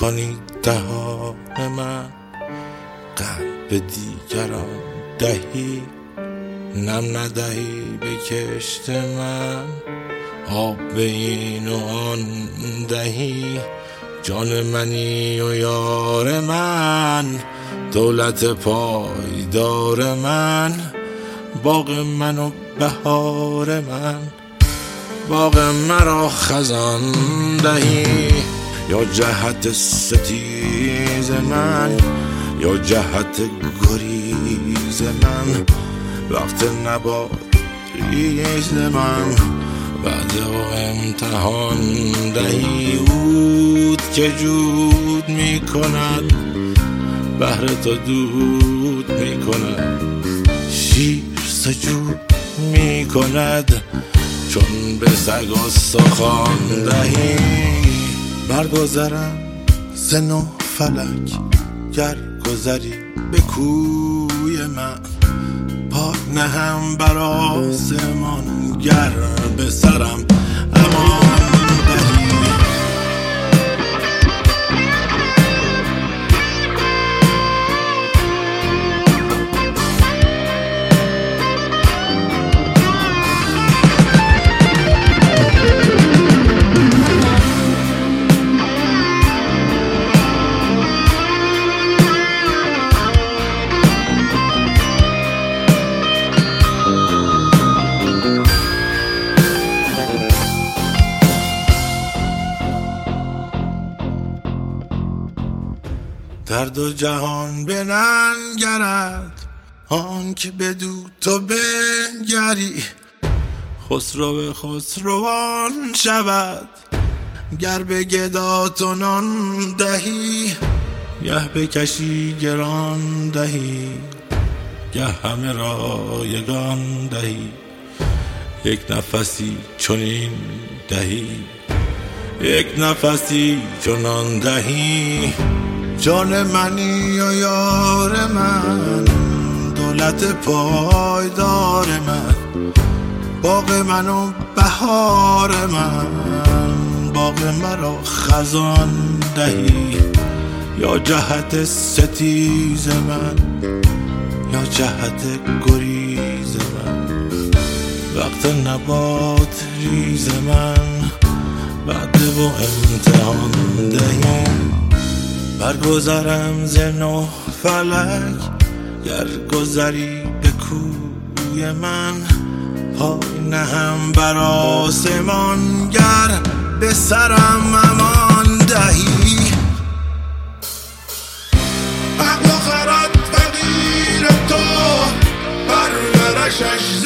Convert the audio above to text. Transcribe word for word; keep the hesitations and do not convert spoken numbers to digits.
کنی دهان من، قلب دیگران دهی، نم ندهی به کشت من، آب به این و آن دهی، جان منی و یار من، دولت پایدار من، باغ من و بهار من، باغ مرا خزان دهی، یا جهت ستیز من، یا جهت گریز من، وقت نباد ریز من، وعده و امتحان دهی، عود که جود می کند، بهر تو دود می کند، شیر سجود می کند، چون به سگ استخوان دهی، برگذرم ز نه فلک، گر گذری به کوی من، پای نهم بر آسمان، گر به سرم امان دهی. در دو جهان بننگرد آن که بدو تو بنگری، خسرو خسروان شود گر به گدا تو نان دهی، گه بکشی گران دهی، گه همه را یگان دهی، یک نفسی چنین دهی، یک نفسی چنان دهی، جان منی و یار من، دولت پایدار من، باغ من و بهار من، باغ مرا خزان دهی، یا جهت ستیز من، یا جهت گریز من، وقت نبات ریز من، وعده و امتحان دهی، برگذرم ز نه فلک، گر گذری به کوی من، پای نهم بر آسمان، گر به سرم امان دهی. عقل و خرد فقیر تو، پرورشش